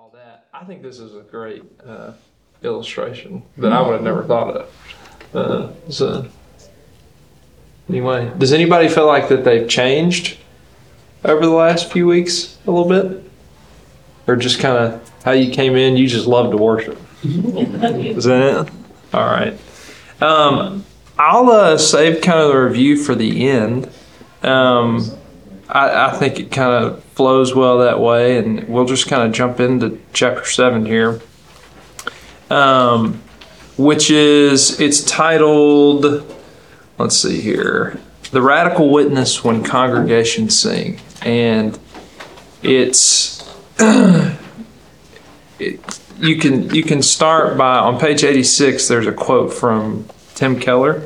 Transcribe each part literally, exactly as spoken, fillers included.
all that. I think this is a great uh, illustration that I would have never thought of. Uh, so, anyway, does anybody feel like that they've changed over the last few weeks a little bit? Or just kind of how you came in, you just love to worship? Is that it? All right. Um, I'll uh, save kind of the review for the end. Um, I, I think it kind of flows well that way, and we'll just kind of jump into chapter seven here, um, which is, it's titled, let's see here, The Radical Witness When Congregations Sing. And it's, it, you can you can start by, on page eighty-six, there's a quote from Tim Keller.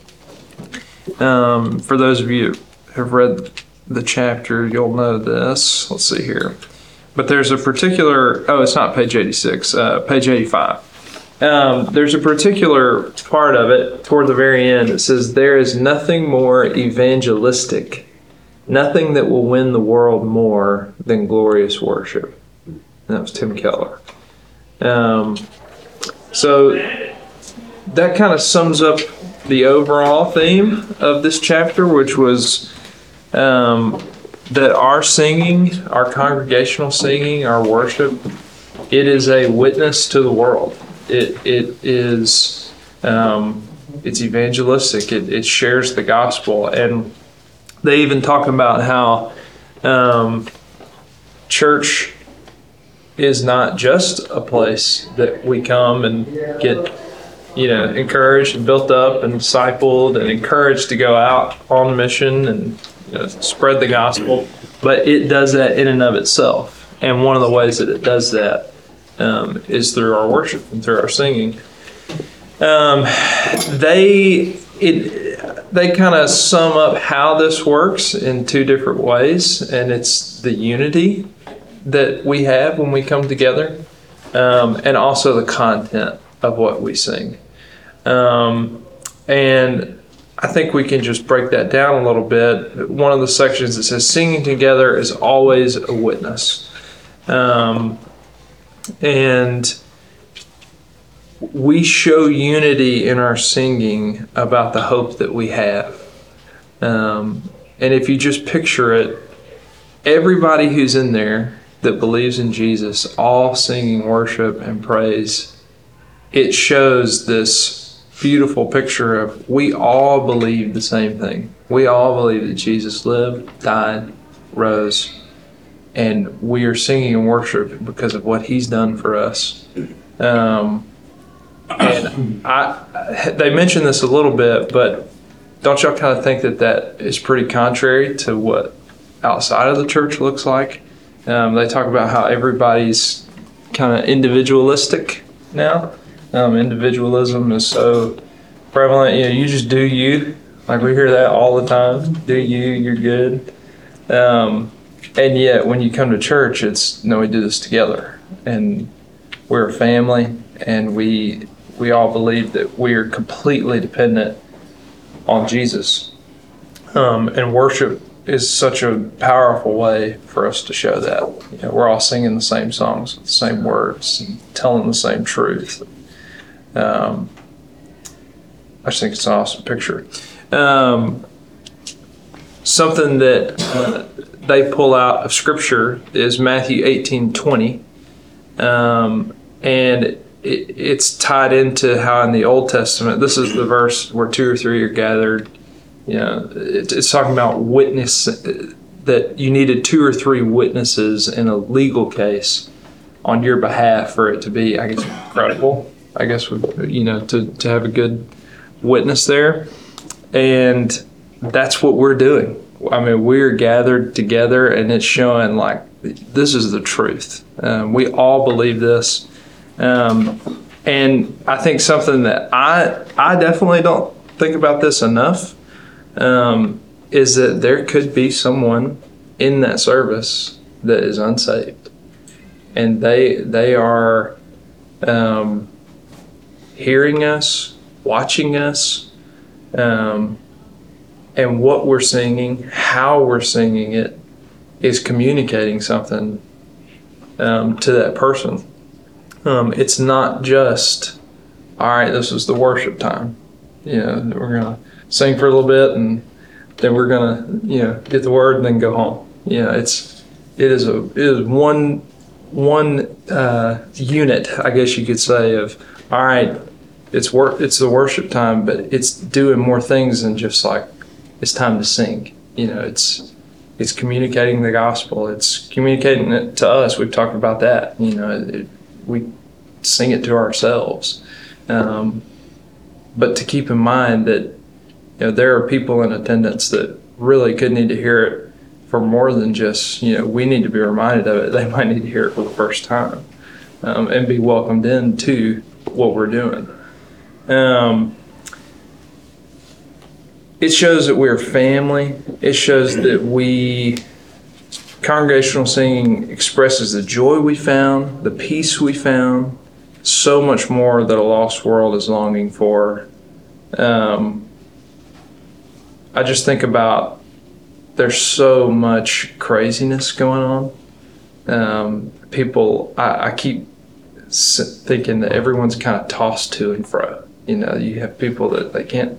Um, for those of you who have read the chapter, you'll know this. Let's see here. But there's a particular, oh, it's not page eighty-six, uh, page eighty-five. Um, there's a particular part of it toward the very end. It says, there is nothing more evangelistic, nothing that will win the world more than glorious worship. And that was Tim Keller. Um, so that kind of sums up the overall theme of this chapter, which was Um, that our singing, our congregational singing, our worship, it is a witness to the world. It it is um, it's evangelistic. It it shares the gospel, and they even talk about how um, church is not just a place that we come and get, you know, encouraged and built up and discipled and encouraged to go out on mission and You know, spread the gospel, but it does that in and of itself. And one of the ways that it does that um, is through our worship and through our singing. Um, they it they kind of sum up how this works in two different ways, and it's the unity that we have when we come together, um, and also the content of what we sing. Um, and I think we can just break that down a little bit. One of the sections that says singing together is always a witness. Um, and we show unity in our singing about the hope that we have. Um, and if you just picture it, everybody who's in there that believes in Jesus, all singing worship and praise, it shows this beautiful picture of we all believe the same thing. We all believe that Jesus lived, died, rose, and we are singing and worship because of what He's done for us. Um, and I, they mentioned this a little bit, but don't y'all kind of think that that is pretty contrary to what outside of the church looks like? Um, they talk about how everybody's kind of individualistic now. Um, individualism is so prevalent. You know, you just do you. Like we hear that all the time. Do you, you're good. Um, and yet when you come to church, it's, no, we do this together. And we're a family, and we we all believe that we are completely dependent on Jesus. Um, and worship is such a powerful way for us to show that. You know, we're all singing the same songs with the same words and telling the same truth. Um, I just think it's an awesome picture. Um, something that uh, they pull out of Scripture is Matthew eighteen twenty, um, and it, it's tied into how in the Old Testament, this is the verse where two or three are gathered. You know, it, it's talking about witness, that you needed two or three witnesses in a legal case on your behalf for it to be, I guess, credible. I guess, you know, to, to have a good witness there. And that's what we're doing. I mean, we're gathered together, and it's showing like this is the truth. Um, we all believe this. Um, and I think something that I, I definitely don't think about this enough um, is that there could be someone in that service that is unsaved. And they, they are... Um, hearing us, watching us, um, and what we're singing, how we're singing it, is communicating something um, to that person. Um, it's not just, all right, this is the worship time. You know, we're going to sing for a little bit and then we're going to, you know, get the word and then go home. You know, it's, it is a, it is one, one uh, unit, I guess you could say, of, all right, it's work, it's the worship time, but it's doing more things than just like, it's time to sing. You know, it's, it's communicating the gospel. It's communicating it to us. We've talked about that. You know, it, we sing it to ourselves. Um, but to keep in mind that, you know, there are people in attendance that really could need to hear it for more than just, you know, we need to be reminded of it. They might need to hear it for the first time, um, and be welcomed into what we're doing. Um, it shows that we're family. It shows that we, congregational singing expresses the joy we found, the peace we found, so much more that a lost world is longing for. Um, I just think about, there's so much craziness going on. Um, people, I, I keep thinking that everyone's kind of tossed to and fro. You know, you have people that they can't,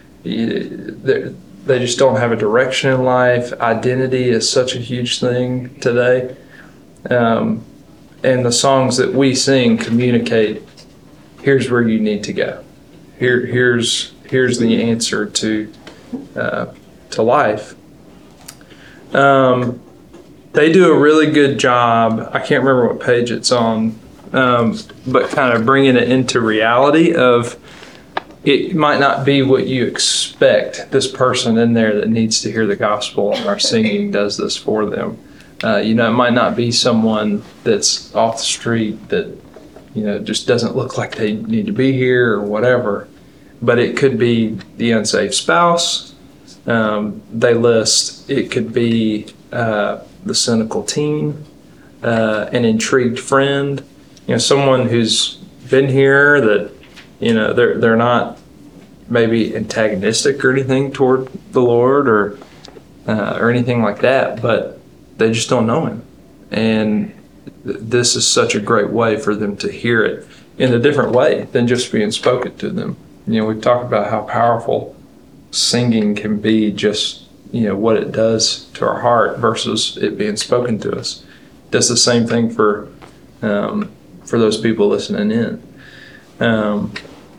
they just don't have a direction in life. Identity is such a huge thing today. Um, and the songs that we sing communicate, here's where you need to go. Here, here's, here's the answer to, uh, to life. Um, they do a really good job. I can't remember what page it's on, um, but kind of bringing it into reality of, it might not be what you expect. This person in there that needs to hear the gospel and our singing does this for them. Uh, you know, it might not be someone that's off the street that, you know, just doesn't look like they need to be here or whatever, but it could be the unsaved spouse. Um, they list, it could be uh, the cynical teen, uh, an intrigued friend, you know, someone who's been here that, you know, they're they're not maybe antagonistic or anything toward the Lord or uh, or anything like that, but they just don't know Him. And th- this is such a great way for them to hear it in a different way than just being spoken to them. You know, we've talked about how powerful singing can be, just, you know, what it does to our heart versus it being spoken to us. It does the same thing for um, for those people listening in. Um,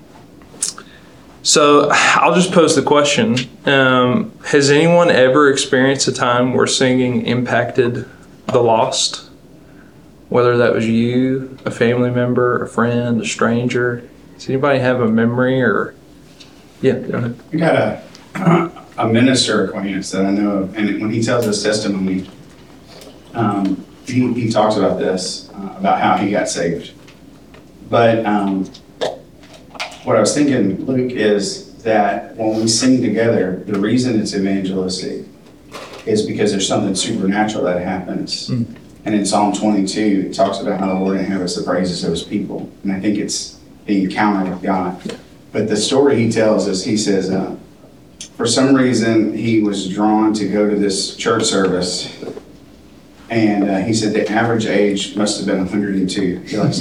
So I'll just pose the question. Um, has anyone ever experienced a time where singing impacted the lost? Whether that was you, a family member, a friend, a stranger. Does anybody have a memory or, yeah, go ahead. I got a, a minister acquaintance that I know of, and when he tells his testimony, um, he, he talks about this, uh, about how he got saved. But um, what I was thinking, Luke, is that when we sing together, the reason it's evangelistic is because there's something supernatural that happens. Mm. And in Psalm twenty-two, it talks about how the Lord inhabits the praises of His people. And I think it's the encounter with God. But the story he tells us, he says, uh, for some reason, he was drawn to go to this church service. And uh, he said the average age must have been one hundred two. He, likes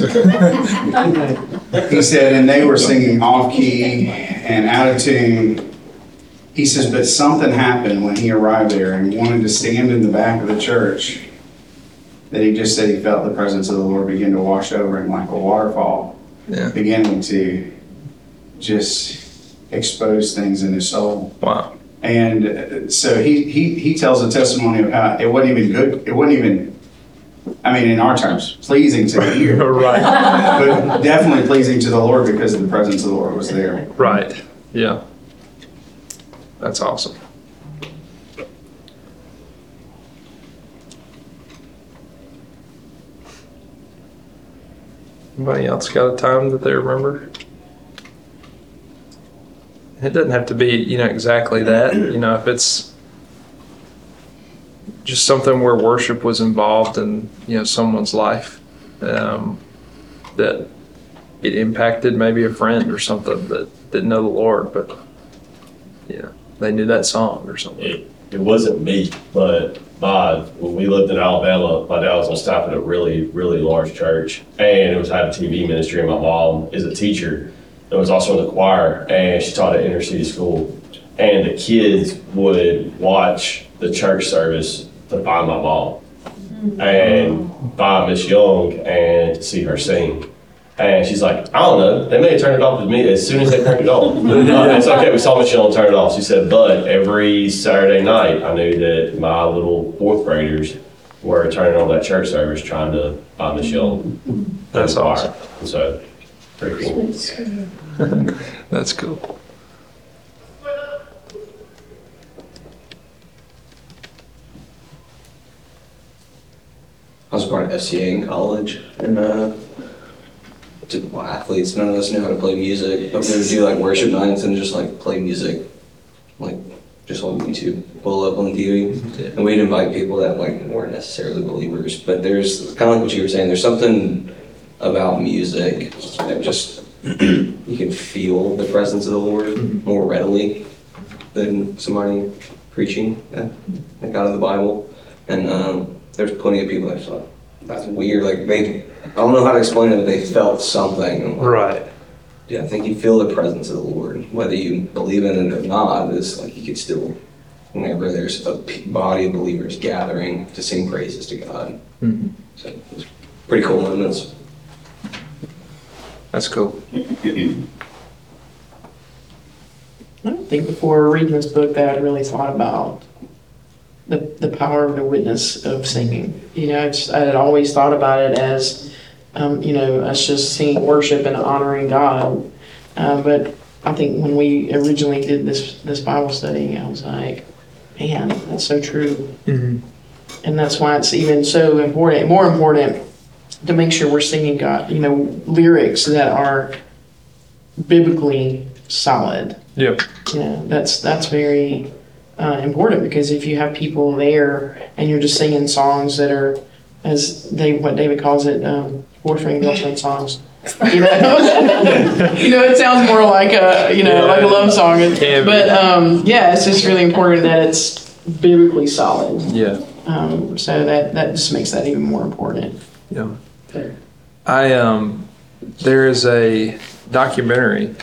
he said, and they were singing off key and out of tune. He says, but something happened when he arrived there and wanted to stand in the back of the church, that he just said he felt the presence of the Lord begin to wash over him like a waterfall, yeah. beginning to just expose things in his soul. Wow. And so he, he, he tells a testimony of how it wasn't even good. It wasn't even, I mean, in our terms, pleasing to the ear. Right. But definitely pleasing to the Lord because the presence of the Lord was there. Right. Yeah. That's awesome. Anybody else got a time that they remember? It doesn't have to be, you know, exactly that. You know, if it's just something where worship was involved in, you know, someone's life, um, that it impacted maybe a friend or something that didn't know the Lord, but, you know, they knew that song or something. It, it wasn't me, but my, when we lived in Alabama, my dad was on staff at a really, really large church, and it was had a T V ministry, and my mom is a teacher that was also in the choir, and she taught at inner city school. And the kids would watch the church service to find my mom and find Miss Young and to see her sing. And she's like, I don't know, they may have turned it off with me as soon as they turned it on. uh, it's okay, we saw Miss Young turn it off. She said, but every Saturday night, I knew that my little fourth graders were turning on that church service trying to find Miss Young. That's awesome. And so, pretty cool. That's cool. I was part of F C A in college, and uh, did, well, athletes, none of us knew how to play music, but we would do like worship nights and just like play music, like just on YouTube, pull up on T V, and we'd invite people that like weren't necessarily believers, but there's kind of like what you were saying, there's something about music that just, you can feel the presence of the Lord more readily than somebody preaching that, that out of the Bible, and um, there's plenty of people that thought, that's weird, like they, I don't know how to explain it, but they felt something. Like, Right. yeah, I think you feel the presence of the Lord, whether you believe in it or not, it's like you could still, whenever there's a p- body of believers gathering to sing praises to God. Mm-hmm. So it's pretty cool moments. That's cool. I don't think before reading this book that I really thought about the the power of the witness of singing. You know, I, just, I had always thought about it as, um, you know, us just singing worship and honoring God. Um, but I think when we originally did this this Bible study, I was like, man, that's so true. Mm-hmm. And that's why it's even so important, more important, to make sure we're singing God, you know, lyrics that are biblically solid. Yep. You know, that's that's very uh, important, because if you have people there and you're just singing songs that are, as Dave, what David calls it, um, boyfriend and girlfriend songs. You know, you know, it sounds more like a, you know, like a love song. Can be. But um, yeah, it's just really important that it's biblically solid. Yeah. Um, so that that just makes that even more important. Yeah. I um, there is a documentary,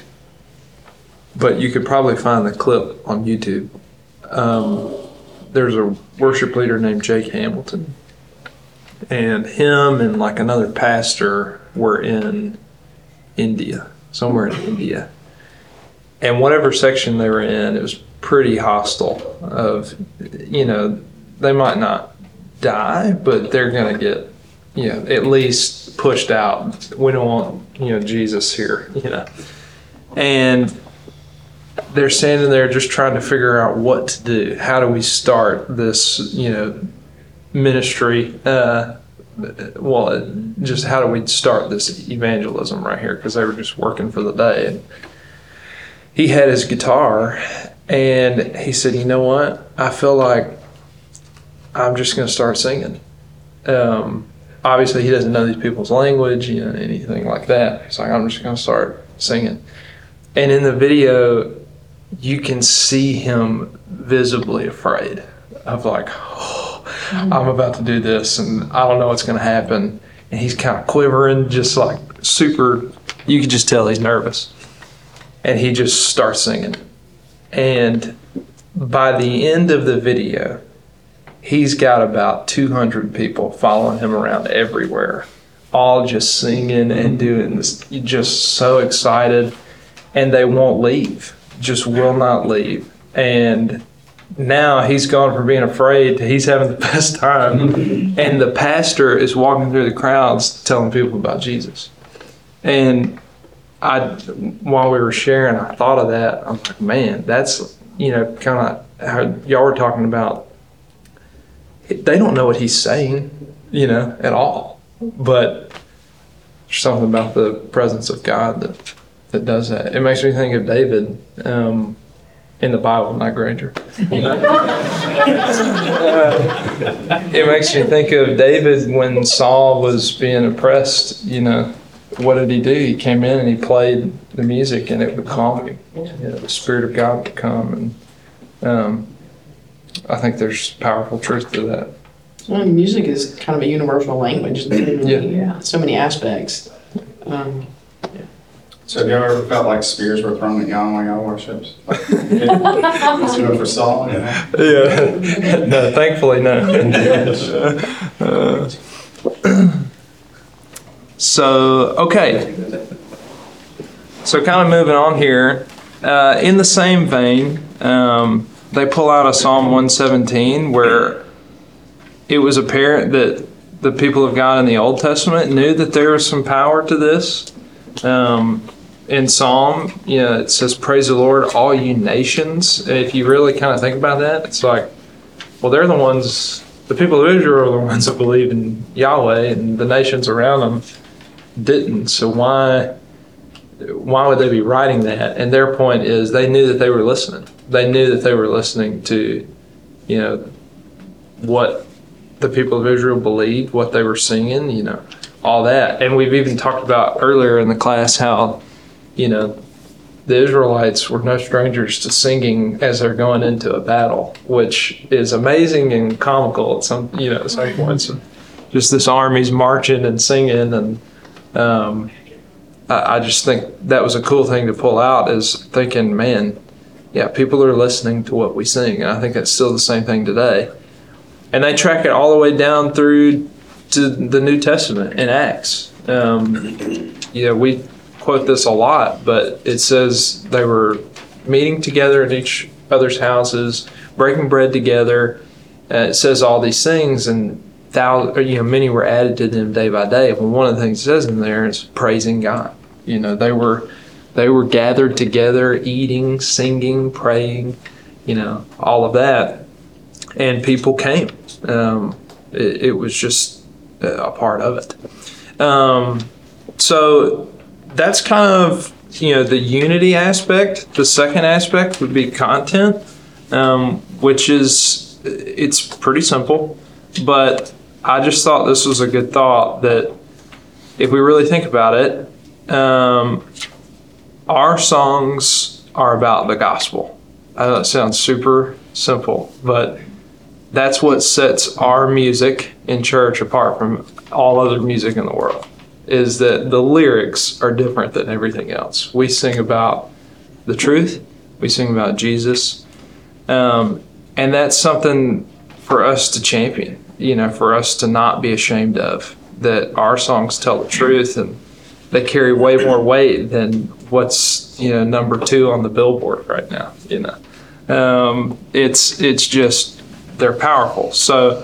but you could probably find the clip on YouTube. Um, there's a worship leader named Jake Hamilton, and him and like another pastor were in India, somewhere in India, and whatever section they were in, it was pretty hostile. Of, you know, they might not die, but they're gonna get, you know, at least pushed out. We don't want, you know, Jesus here, you know. And they're standing there just trying to figure out what to do. How do we start this, you know, ministry? Uh, well, just how do we start this evangelism right here? Because they were just working for the day. And he had his guitar, and he said, you know what? I feel like I'm just going to start singing. Um, obviously, he doesn't know these people's language, you know, anything like that. He's like, I'm just going to start singing. And in the video, you can see him visibly afraid of like, oh, I'm about to do this, and I don't know what's going to happen. And he's kind of quivering, just like super, you can just tell he's nervous. And he just starts singing. And by the end of the video, he's got about two hundred people following him around everywhere, all just singing and doing this, just so excited, and they won't leave, just will not leave. And now he's gone from being afraid to he's having the best time, and the pastor is walking through the crowds telling people about Jesus. And I, while we were sharing, I thought of that. I'm like, man, that's, you know, kind of how y'all were talking about. They don't know what he's saying, you know, at all. But there's something about the presence of God that, that does that. It makes me think of David um, in the Bible, not Granger. You know? uh, it makes me think of David when Saul was being oppressed, you know. What did he do? He came in and he played the music, and it would calm him. You know, the Spirit of God would come. And um, I think there's powerful truth to that. Well, music is kind of a universal language in so many, Yeah. so many aspects. Um, So have you ever felt like spears were thrown at y'all while y'all worshipped? Let's do it for Saul. Yeah. Yeah. No, thankfully, no. Uh, so, okay. So, kind of moving on here. Uh, in the same vein, um, they pull out a Psalm one seventeen where it was apparent that the people of God in the Old Testament knew that there was some power to this. Um, in Psalm, you know, it says, "Praise the Lord, all you nations." And if you really kind of think about that, it's like, well, they're the ones, the people of Israel are the ones that believe in Yahweh, and the nations around them didn't. So why, why would they be writing that? And their point is they knew that they were listening. They knew that they were listening to, you know, what the people of Israel believed, what they were singing, you know, all that. And we've even talked about earlier in the class how, you know, the Israelites were no strangers to singing as they're going into a battle, which is amazing and comical at some, you know, some points. Just this army's marching and singing, and um, I, I just think that was a cool thing to pull out, is thinking, man, yeah, people are listening to what we sing. And I think that's still the same thing today. And they track it all the way down through to the New Testament in Acts. Um, you know, we quote this a lot, but it says they were meeting together in each other's houses, breaking bread together. Uh, it says all these things, and thousands, you know, many were added to them day by day. But one of the things it says in there is praising God. You know, they were they were gathered together, eating, singing, praying, you know, all of that, and people came. Um, it, it was just a part of it. Um, so that's kind of, you know, the unity aspect. The second aspect would be content, um, which is, it's pretty simple, but I just thought this was a good thought, that if we really think about it, um, our songs are about the gospel. I know that sounds super simple, but that's what sets our music in church apart from all other music in the world, is that the lyrics are different than everything else. We sing about the truth. We sing about Jesus. Um, and that's something for us to champion, you know, for us to not be ashamed of, that our songs tell the truth, and they carry way more weight than what's, you know, number two on the Billboard right now, you know. Um, it's, it's just, they're powerful. So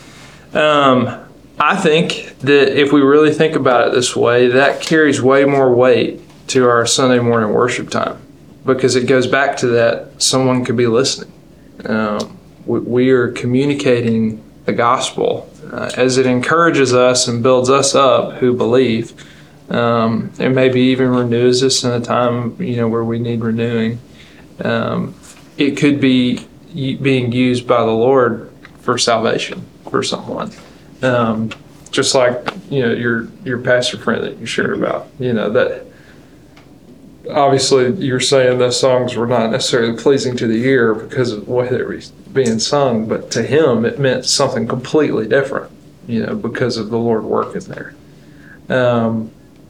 um, I think that if we really think about it this way, that carries way more weight to our Sunday morning worship time, because it goes back to that someone could be listening. Um, we, we are communicating the gospel uh, as it encourages us and builds us up who believe, um, and maybe even renews us in a time, you know, where we need renewing. Um, it could be being used by the Lord for salvation for someone. Um, just like, you know, your your pastor friend that you shared about, you know, that obviously you're saying those songs were not necessarily pleasing to the ear because of the way they were being sung, but to him it meant something completely different, you know, because of the Lord working there. Um,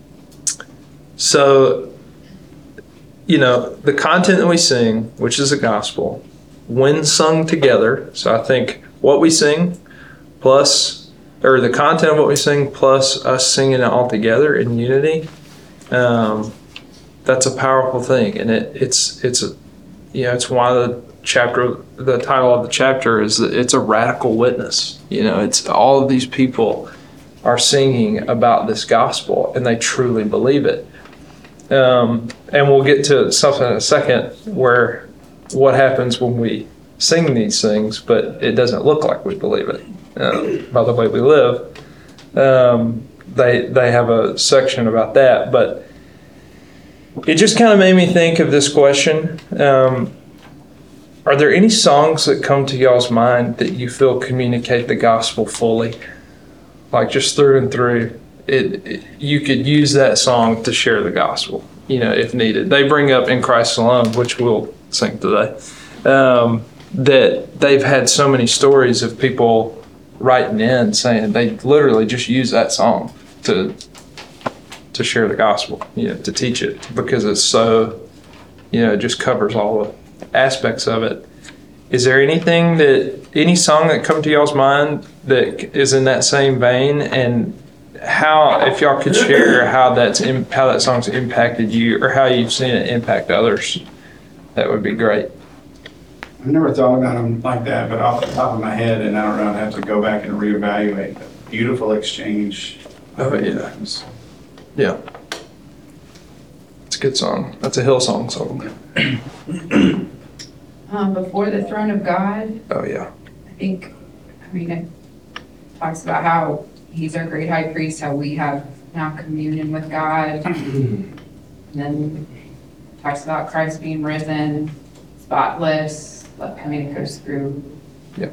so, you know, the content that we sing, which is the gospel, when sung together, so I think what we sing plus, or the content of what we sing plus us singing it all together in unity, um, that's a powerful thing. And it, it's, it's a, you know, it's why the chapter, the title of the chapter is that it's a radical witness. You know, it's all of these people are singing about this gospel and they truly believe it. Um, and we'll get to something in a second where what happens when we sing these things, but it doesn't look like we believe it uh, by the way we live. Um, they they have a section about that, but it just kind of made me think of this question. Um, are there any songs that come to y'all's mind that you feel communicate the gospel fully? Like just through and through, it, it you could use that song to share the gospel, you know, if needed. They bring up In Christ Alone, which we'll sing today. Um, that they've had so many stories of people writing in saying they literally just use that song to to share the gospel, you know, to teach it because it's so, you know, it just covers all the aspects of it. Is there anything that, any song that come to y'all's mind that is in that same vein, and how, if y'all could share how that's in, how that song's impacted you or how you've seen it impact others, that would be great. I've never thought about them like that, but off the top of my head, and I don't know, I'd have to go back and reevaluate. Beautiful exchange. Oh, yeah. Yeah. It's a good song. That's a Hillsong song. Um, before the throne of God, Oh, yeah. I think, I mean, it talks about how he's our great high priest, how we have now communion with God. And then talks about Christ being risen, spotless. I mean, it goes through. Yeah.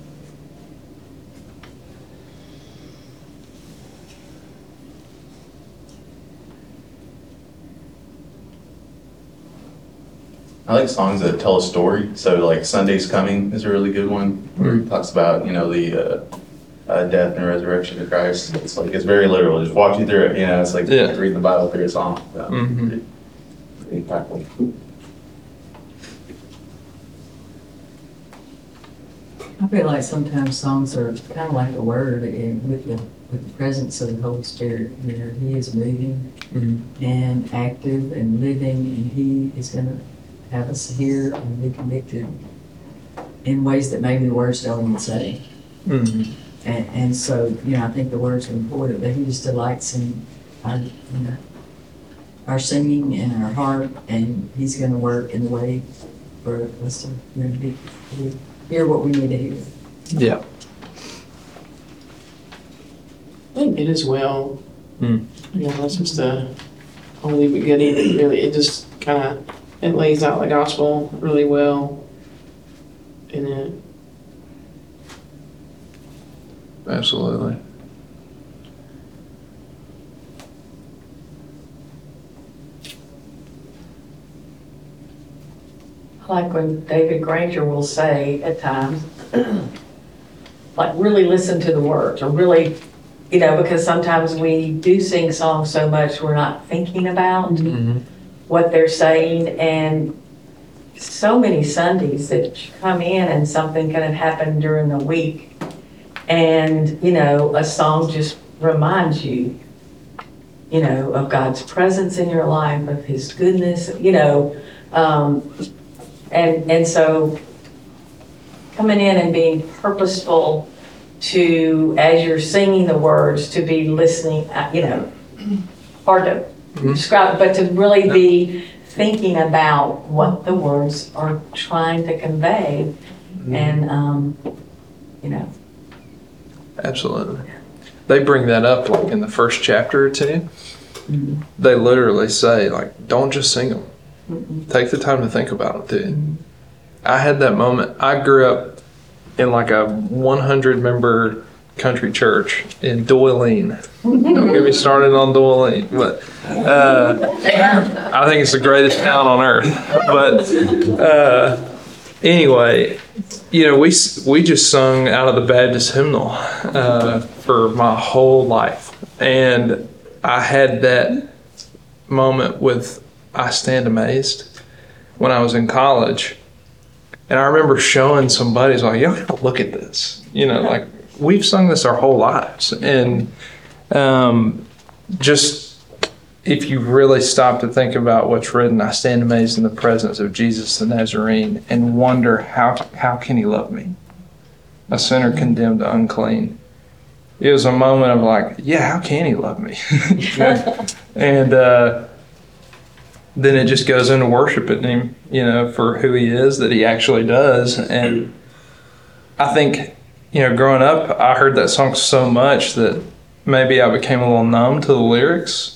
I like songs that tell a story. So like Sunday's Coming is a really good one where he talks about, you know, the uh, uh, death and resurrection of Christ. It's like, it's very literal. Just walk you through it. You know, it's like Yeah. reading the Bible through a song. So, Mhm. pretty, pretty impactful. I feel like sometimes songs are kind of like a word, and with the, with the presence of the Holy Spirit, you know, He is moving Mhm. and active and living, and He is going to have us hear and be convicted in ways that maybe the words don't even say. Mhm. And, and so, you know, I think the words are important, but He just delights in our, you know, our singing and our heart, and He's going to work in the way for us to, you know, be, be, hear what we need to hear. Yeah. I think it is well. Mm. You know, that's just a, I'll leave it good either. Really, it just kind of, it lays out the gospel really well in it. Absolutely. I like when David Granger will say at times, like, really listen to the words, or really, you know, because sometimes we do sing songs so much we're not thinking about Mm-hmm. what they're saying. And so many Sundays that you come in and something can have happened during the week, and, you know, a song just reminds you, you know, of God's presence in your life, of His goodness, you know. Um, and and so coming in and being purposeful to, as you're singing the words, to be listening, uh, you know, hard to Mhm. describe, but to really be thinking about what the words are trying to convey, and, um, you know. Absolutely. They bring that up like in the first chapter or two. They literally say, like, don't just sing them. Take the time to think about them too. I had that moment. I grew up in like a one hundred member country church in Doyline. Don't get me started on Doyline, but uh, I think it's the greatest town on earth. But uh, anyway, you know, we we just sung out of the Baptist hymnal uh, for my whole life, and I had that moment with "I Stand Amazed" when I was in college, and I remember showing some buddies like, "Y'all gotta look at this," you know, like we've sung this our whole lives, and um, just. If you really stop to think about what's written, I stand amazed in the presence of Jesus the Nazarene and wonder how how can he love me? A sinner condemned to unclean. It was a moment of like, yeah, how can he love me? and uh, then it just goes into worshiping him, you know, for who he is, that he actually does. And I think, you know, growing up, I heard that song so much that maybe I became a little numb to the lyrics.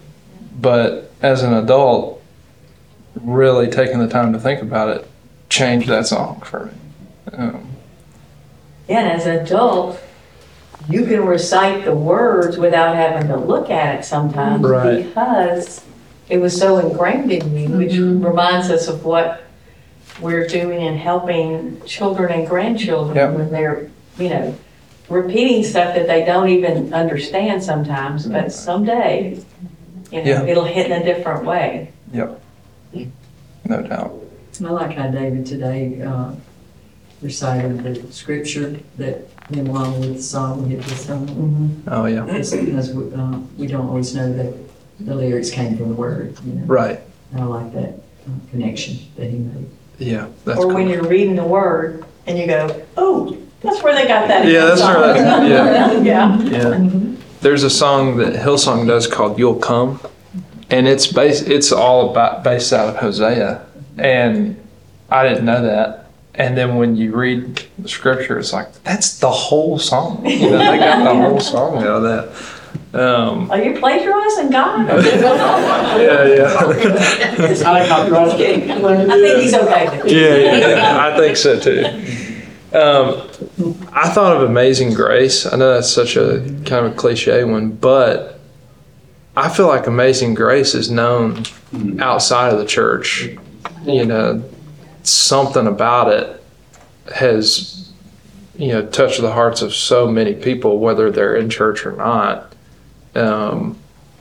But as an adult, really taking the time to think about it changed that song for me. Um, Yeah, and as an adult, you can recite the words without having to look at it sometimes, Right. because it was so ingrained in you, which reminds us of what we're doing and helping children and grandchildren Yep. when they're, you know, repeating stuff that they don't even understand sometimes, but someday, you know, Yeah. it'll hit in a different way. Yep. No doubt. I like how David today uh, recited the scripture that went along with the song we had just sung. Oh, yeah. It's because we, uh, we don't always know that the lyrics came from the word, you know. Right. I like that uh, connection that he made. Yeah, that's Or when cool. you're reading the word and you go, oh, that's where they got that. Yeah, that's from." right. Yeah. Yeah. Yeah. There's a song that Hillsong does called "You'll Come," and it's based. It's all about based out of Hosea, and I didn't know that. And then when you read the scripture, it's like that's the whole song. You know, they got the whole song out of that. Um, Are you plagiarizing God? yeah, yeah. It's not a copyright. I think he's okay. Yeah, yeah, I think so too. Um, I thought of Amazing Grace. I know that's such a kind of a cliche one, but I feel like Amazing Grace is known outside of the church. You know, something about it has, you know, touched the hearts of so many people, whether they're in church or not. Um,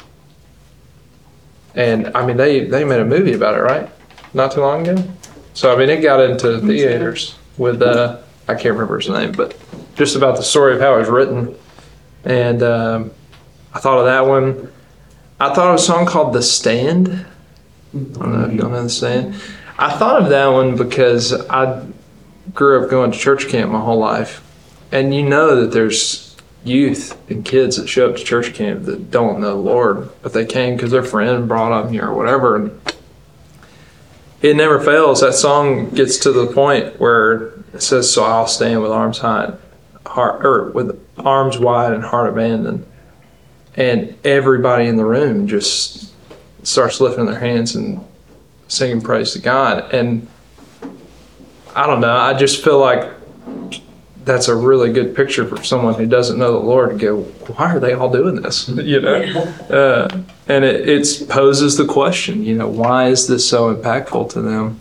and I mean, they, they made a movie about it, right? Not too long ago. So, I mean, it got into theaters with, uh, I can't remember his name, but just about the story of how it was written. And um, I thought of that one. I thought of a song called The Stand. I don't know if you don't know The Stand. I thought of that one because I grew up going to church camp my whole life. And you know that there's youth and kids that show up to church camp that don't know the Lord, but they came because their friend brought them here or whatever. And it never fails. That song gets to the point where it says, "So I'll stand with arms high, heart, or with arms wide and heart abandoned." And everybody in the room just starts lifting their hands and singing praise to God. And I don't know, I just feel like that's a really good picture for someone who doesn't know the Lord to go, why are they all doing this? You know, uh, and it it's poses the question, you know, why is this so impactful to them?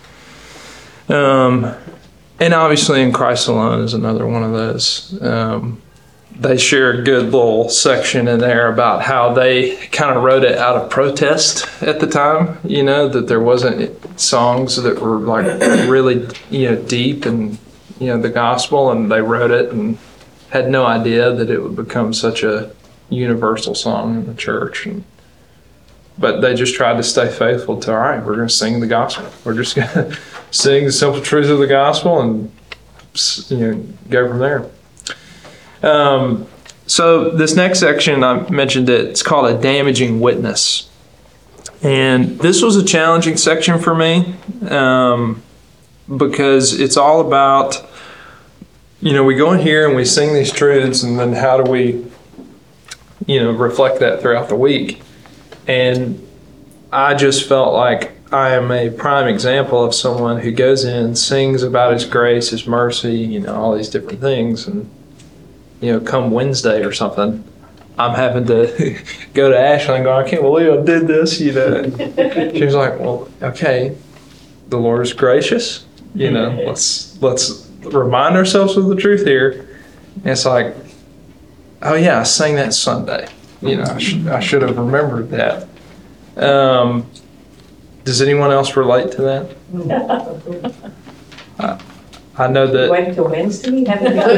Um, and obviously, In Christ Alone is another one of those. Um, they share a good little section in there about how they kind of wrote it out of protest at the time, you know, that there wasn't songs that were like really, you know, deep and, you know, the gospel, and they wrote it and had no idea that it would become such a universal song in the church. And, but they just tried to stay faithful to, all right, we're going to sing the gospel. We're just going to sing the simple truths of the gospel and, you know, go from there. Um, so this next section, I mentioned it, it's called A Damaging Witness. And this was a challenging section for me um, because it's all about, you know, we go in here and we sing these truths, and then how do we, you know, reflect that throughout the week? And I just felt like I am a prime example of someone who goes in, sings about His grace, His mercy, you know, all these different things, and you know, come Wednesday or something, I'm having to go to Ashley and go, I can't believe I did this, you know. She was like, well, okay, the Lord is gracious, you know, let's let's remind ourselves of the truth here. And it's like, oh yeah, I sang that Sunday. You know, I, sh- I should have remembered that. Um, does anyone else relate to that? Uh, I know that. Wait until Wednesday? Haven't you?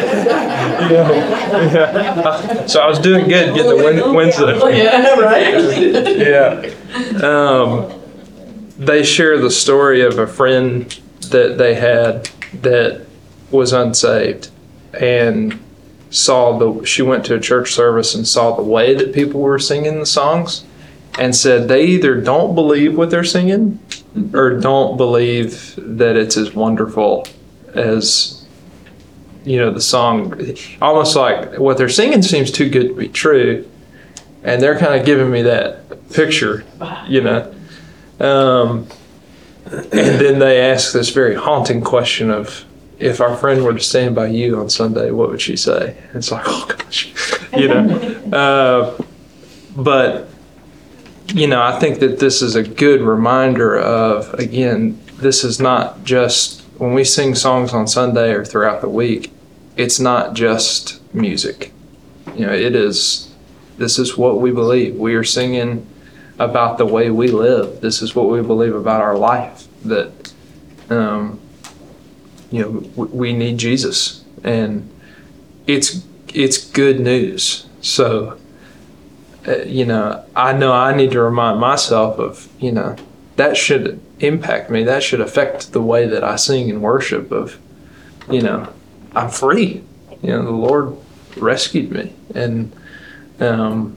Yeah, yeah. So I was doing good getting the Wed- Wednesday. Yeah, right? Yeah. Um, they share the story of a friend that they had that was unsaved and saw the, she went to a church service and saw the way that people were singing the songs and said they either don't believe what they're singing or don't believe that it's as wonderful as, you know, the song. Almost like what they're singing seems too good to be true, and they're kind of giving me that picture, you know. Um, and then they ask this very haunting question of, if our friend were to stand by you on Sunday, what would she say? It's like, oh gosh, you know. Uh, but, you know, I think that this is a good reminder of, again, this is not just, when we sing songs on Sunday or throughout the week, it's not just music. You know, it is, this is what we believe. We are singing about the way we live. This is what we believe about our life, that, um, you know, we, we need Jesus, and it's, it's good news. So, uh, you know, I know I need to remind myself of, you know, that should impact me. That should affect the way that I sing and worship of, you know, I'm free. You know, the Lord rescued me. And um,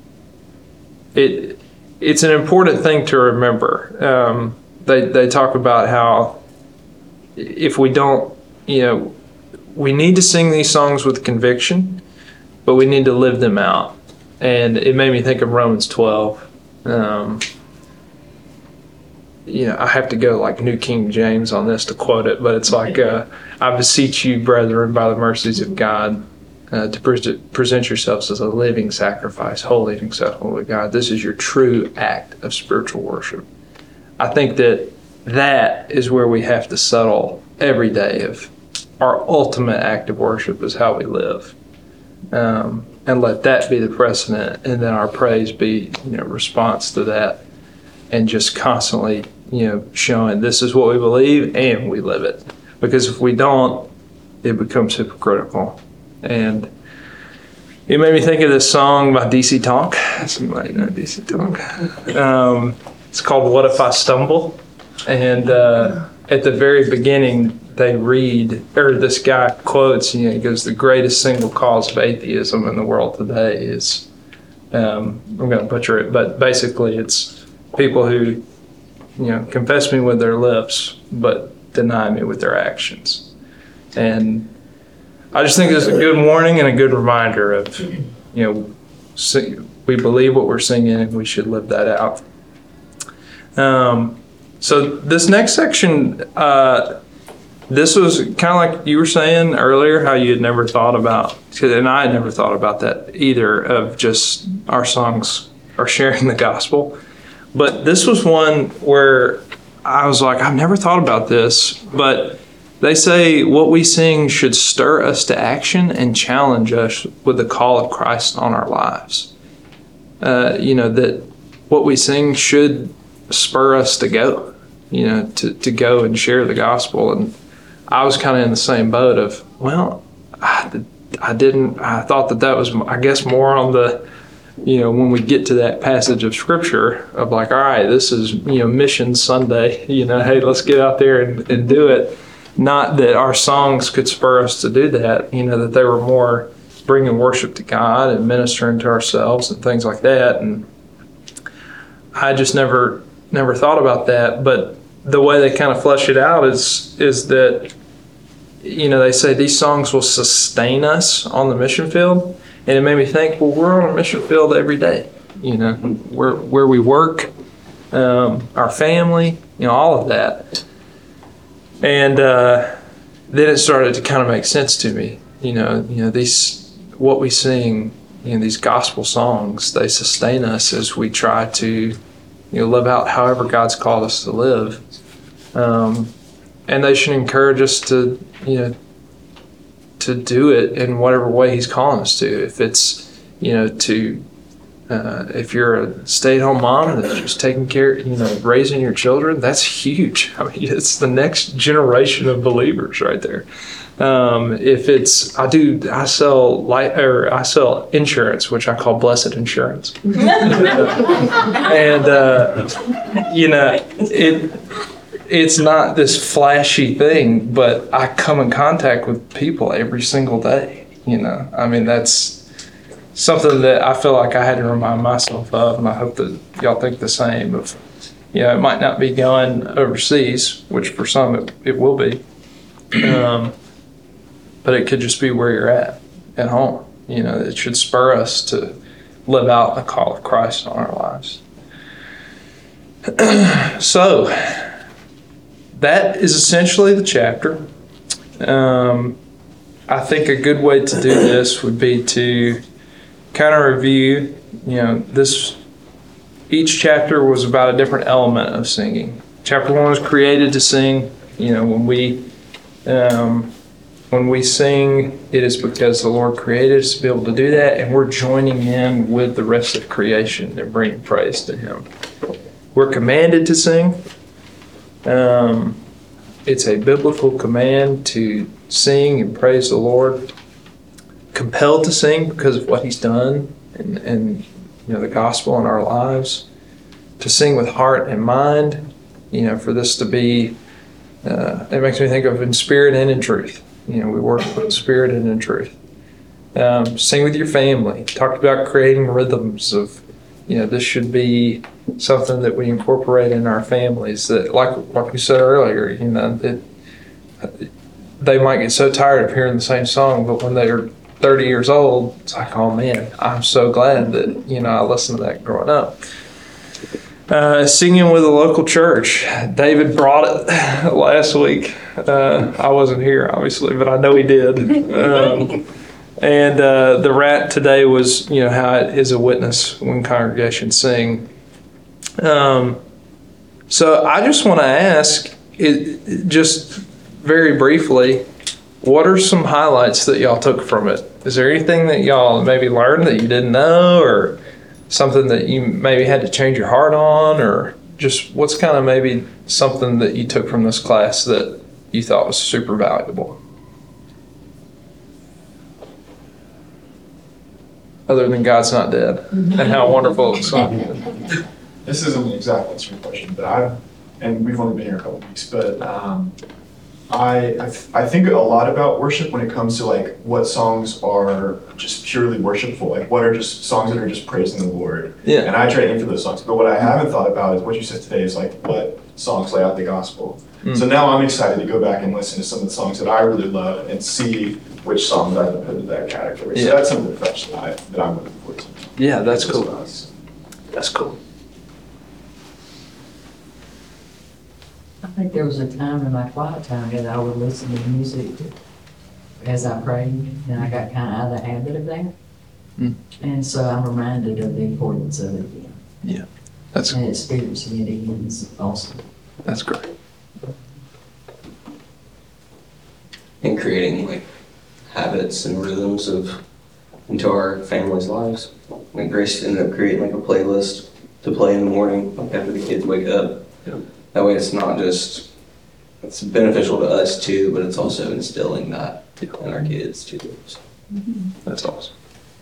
it it's an important thing to remember. Um, they, they talk about how if we don't, you know, we need to sing these songs with conviction, but we need to live them out. And it made me think of Romans twelve. Um, you know, I have to go like New King James on this to quote it, but it's like, uh, I beseech you, brethren, by the mercies of God, uh, to pre- present yourselves as a living sacrifice, holy and acceptable to God. This is your true act of spiritual worship. I think that that is where we have to settle every day of our ultimate act of worship is how we live. Um, and let that be the precedent, and then our praise be, you know, response to that, and just constantly, you know, showing this is what we believe and we live it. Because if we don't, it becomes hypocritical. And it made me think of this song by D C Talk. Somebody know D C Talk. Um, it's called "What If I Stumble," and uh, at the very beginning, they read, or this guy quotes, you know, he goes, the greatest single cause of atheism in the world today is, um, I'm going to butcher it, but basically it's people who, you know, confess me with their lips, but deny me with their actions. And I just think it's a good warning and a good reminder of, you know, sing, we believe what we're singing and we should live that out. Um, so this next section, uh, this was kind of like you were saying earlier, how you had never thought about, and I had never thought about that either, of just our songs are sharing the gospel. But this was one where I was like, I've never thought about this, but they say what we sing should stir us to action and challenge us with the call of Christ on our lives. Uh, you know, that what we sing should spur us to go, you know, to, to go and share the gospel. And I was kind of in the same boat of, well, I, I didn't, I thought that that was, I guess, more on the, you know, when we get to that passage of scripture of like, all right, this is, you know, Mission Sunday, you know, hey, let's get out there and, and do it. Not that our songs could spur us to do that, you know, that they were more bringing worship to God and ministering to ourselves and things like that. And I just never, never thought about that. But the way they kind of flesh it out is, is that, you know, they say these songs will sustain us on the mission field. And it made me think, well, we're on a mission field every day, you know, where, where we work, um, our family, you know, all of that. And uh, then it started to kind of make sense to me, you know, you know, these, what we sing, you know, these gospel songs, they sustain us as we try to, you know, live out however God's called us to live. Um, and they should encourage us to, you know, to do it in whatever way he's calling us to. If it's, you know, to, uh, if you're a stay-at-home mom that's just taking care, you know, raising your children, that's huge. I mean, it's the next generation of believers right there. Um, if it's, I do, I sell light, or I sell insurance, which I call blessed insurance. And, uh, you know, it, it's not this flashy thing, but I come in contact with people every single day. You know, I mean, that's something that I feel like I had to remind myself of, and I hope that y'all think the same. Of, you know, it might not be going overseas, which for some it, it will be, um, but it could just be where you're at, at home. You know, it should spur us to live out the call of Christ on our lives. So, that is essentially the chapter. Um, I think a good way to do this would be to kind of review, you know, this, each chapter was about a different element of singing. chapter one was created to sing. You know, when we um, when we sing, it is because the Lord created us to be able to do that, and we're joining in with the rest of creation and bringing praise to Him. We're commanded to sing. Um, it's a biblical command to sing and praise the Lord. Compelled to sing because of what He's done and, and you know the gospel in our lives. To sing with heart and mind. You know, for this to be, uh, it makes me think of in spirit and in truth. You know, we worship in spirit and in truth. Um, sing with your family. Talked about creating rhythms of, you know, this should be something that we incorporate in our families. That, like like we said earlier, you know, it, they might get so tired of hearing the same song, but when they're thirty years old, it's like, oh man, I'm so glad that, you know, I listened to that growing up. Uh, singing with a local church. David brought it last week. Uh, I wasn't here, obviously, but I know he did. Um, and uh, the rat today was, you know, how it is a witness when congregations sing. Um, so I just want to ask, it, just very briefly, what are some highlights that y'all took from it? Is there anything that y'all maybe learned that you didn't know, or something that you maybe had to change your heart on, or just what's kind of maybe something that you took from this class that you thought was super valuable? Other than God's not dead and how wonderful it's sung. This isn't the exact answer to your question, but I've, and we've only been here a couple weeks, but um, I, I th- I think a lot about worship when it comes to like what songs are just purely worshipful, like what are just songs that are just praising the Lord. Yeah. And I try to aim for those songs. But what I haven't thought about is what you said today is like what songs lay out the gospel. Mm. So now I'm excited to go back and listen to some of the songs that I really love and see which songs I can put into that category. So Yeah. that's something fresh that, I, that I'm looking forward to. Yeah, that's Just cool. us. That's cool. I think there was a time in my quiet time that I would listen to music as I prayed, and I got kind of out of the habit of that. Mm. And so I'm reminded of the importance of it again. Yeah, that's And experiencing it again is awesome. that's great. And creating like habits and rhythms of into our family's lives. Like Grace ended up creating like a playlist to play in the morning, like after the kids wake up. Yeah. That way it's not just, it's beneficial to us too, but it's also instilling that Yeah. in our kids too. So. That's awesome.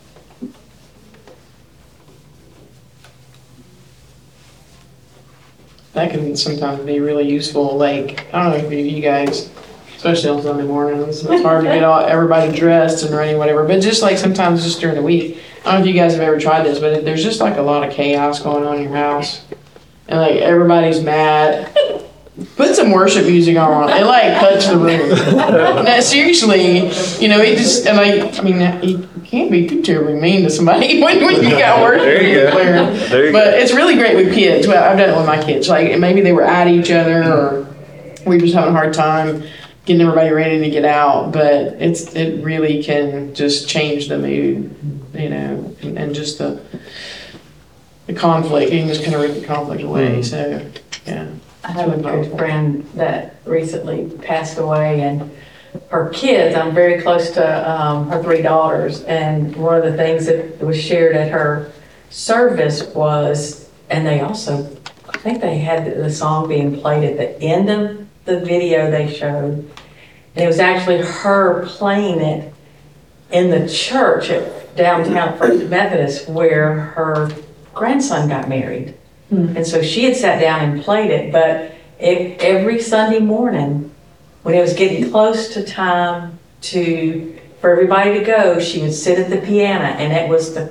That can sometimes be really useful. Like, I don't know if you, you guys, especially on Sunday mornings, it's hard to get all everybody dressed and ready, whatever. But just like sometimes just during the week, I don't know if you guys have ever tried this, but there's just like a lot of chaos going on in your house, and like everybody's mad. Put some worship music on and like touch the room. No, seriously, you know, it just and like I mean, you can't be too terribly mean to somebody when, when you got worship There you music go. playing. There you But it's really great with kids. Well, I've done it with my kids. Like maybe they were at each other, or we were just having a hard time getting everybody ready to get out. But it's it really can just change the mood, you know, and, and just the the conflict. You can just kind of rip the conflict away. So yeah. I have a good friend that recently passed away, and her kids, I'm very close to um, her three daughters, and one of the things that was shared at her service was, and they also, I think they had the song being played at the end of the video they showed, and it was actually her playing it in the church at downtown First Methodist where her grandson got married. And so she had sat down and played it, but it, every Sunday morning, when it was getting close to time to for everybody to go, she would sit at the piano, and it was the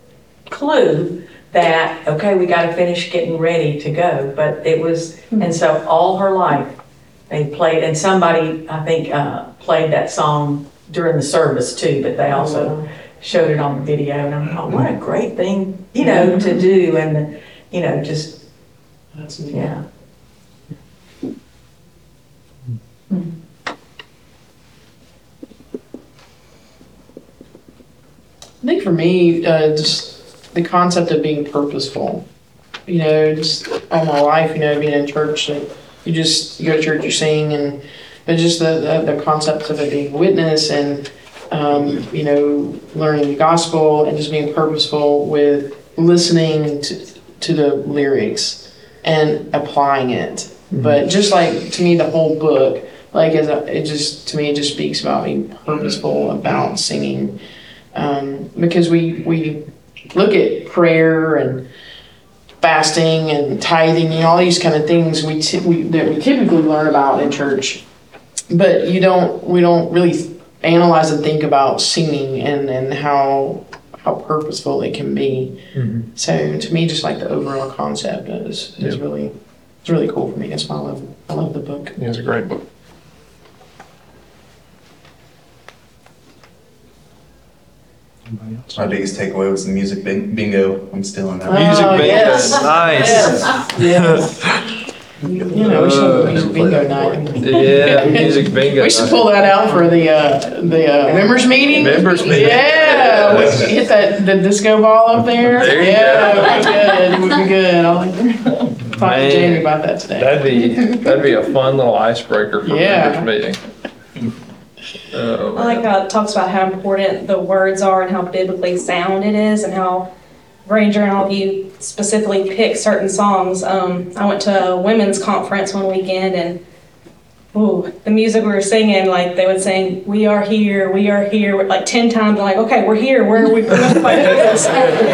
clue that, okay, we got to finish getting ready to go. But it was, and so all her life, they played, and somebody, I think, uh, played that song during the service too, but they also showed it on the video, and I'm like, oh, what a great thing, you know, to do, and you know, just, That's neat. yeah. I think for me, uh, just the concept of being purposeful. you know, just all my life, you know, being in church, like, you just, you go to church, you sing, and but just the, the, the concepts of it being witness and, um, you know, learning the gospel and just being purposeful with listening to, to the lyrics and applying it. But just like, to me, the whole book, like, as a, it just, to me, it just speaks about being purposeful about singing. Um, because we, we look at prayer and fasting and tithing, you know, all these kind of things we, t- we that we typically learn about in church. But you don't, we don't really analyze and think about singing and, and how how purposeful it can be. Mhm. So to me, just like the overall concept is is Yeah. really it's really cool for me. That's why I love I love the book. Yeah, it's a great book. My biggest takeaway was the music bing- bingo. I'm still in that. Oh, Music bingo, yes. nice. Yes. You know, we should have a music bingo night. Yeah, music bingo. We should pull that out for the uh, the uh, members meeting. Members meeting. Yeah, we should hit that the disco ball up there. There you yeah, it would be good. It would be good. I'll like, talk Man, to Jamie about that today. That'd be that'd be a fun little icebreaker for Yeah. members meeting. Oh, I like how it talks about how important the words are and how biblically sound it is, and how Ranger and all of you specifically pick certain songs. Um, I went to a women's conference one weekend, and ooh, the music we were singing, like they would sing, "We are here, we are here," like ten times. I'm like, okay, we're here. Where are we? And afterwards,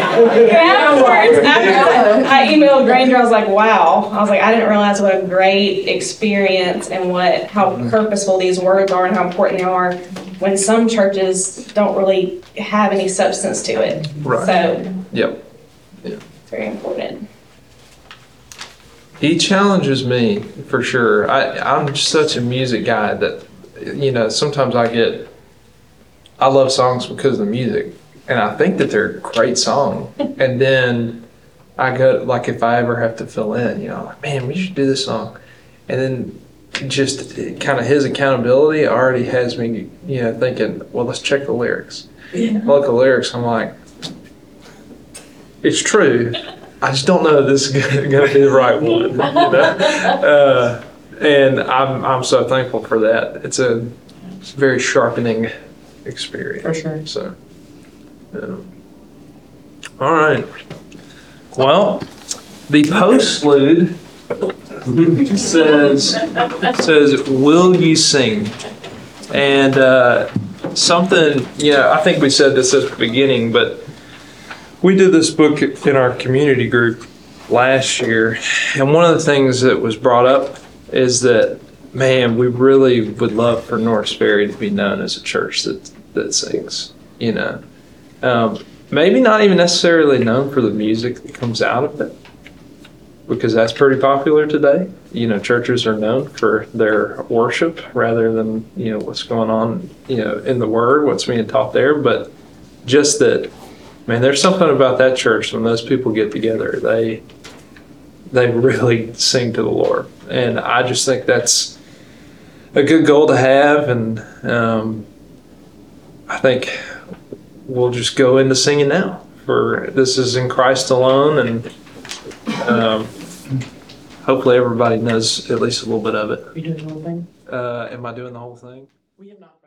after I emailed Granger, I was like, wow. I was like, I didn't realize what a great experience and what how purposeful these words are and how important they are when some churches don't really have any substance to it. Right. So Yep. it's very important. He challenges me for sure. I, I'm such a music guy that, you know, sometimes I get, I love songs because of the music, and I think that they're a great song. And then I go, like, if I ever have to fill in, you know, like, man, we should do this song. And then just kind of his accountability already has me, you know, thinking, well, let's check the lyrics. Yeah. I look at the lyrics, I'm like, it's true. I just don't know if this is going to be the right one. You know? uh, and I'm I'm so thankful for that. It's a, it's a very sharpening experience. For sure. So, um, all right. Well, the postlude says says, "Will ye sing?" And uh, something, you know, I think we said this at the beginning, but we did this book in our community group last year, and one of the things that was brought up is that, man, we really would love for Norris Ferry to be known as a church that that sings. You know, um, maybe not even necessarily known for the music that comes out of it, because that's pretty popular today. You know, churches are known for their worship rather than, you know, what's going on, you know, in the Word, what's being taught there. But just that, man, there's something about that church when those people get together. They they really sing to the Lord, and I just think that's a good goal to have. And um, I think we'll just go into singing now. For this is in Christ alone, and um, hopefully everybody knows at least a little bit of it. Are you doing the whole thing? Uh, am I doing the whole thing? We have not.